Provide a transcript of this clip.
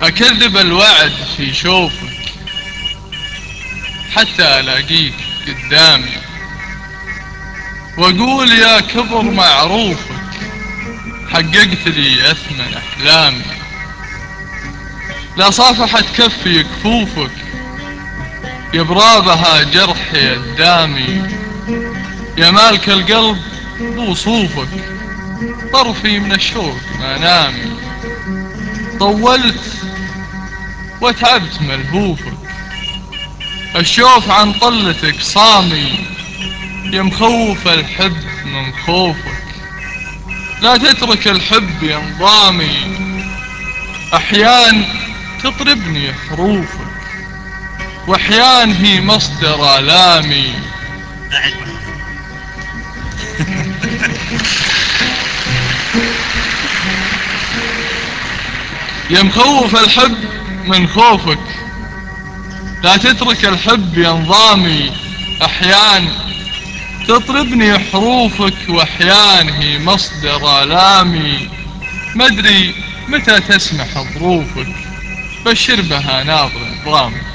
أكذب الوعد في شوفك حتى ألاقيك قدامي، وأقول يا كبر معروفك حققت لي أثمن أحلامي. لا صافحت كفي كفوفك يبرابها جرحي الدامي، يا مالك القلب بوصوفك طرفي من الشوق ما نامي. طولت وتعبت ملهوفك الشوف عن طلتك صامي، يا مخوف الحب من خوفك لا تترك الحب ينضامي. أحيان تطربني حروفك وأحيان هي مصدر آلامي. يا مخوف الحب من خوفك لا تترك الحب ينضامي. أحيان تطربني حروفك وأحيان هي مصدر آلامي. مدري متى تسمح ظروفك بشر بها ناظر ضامي.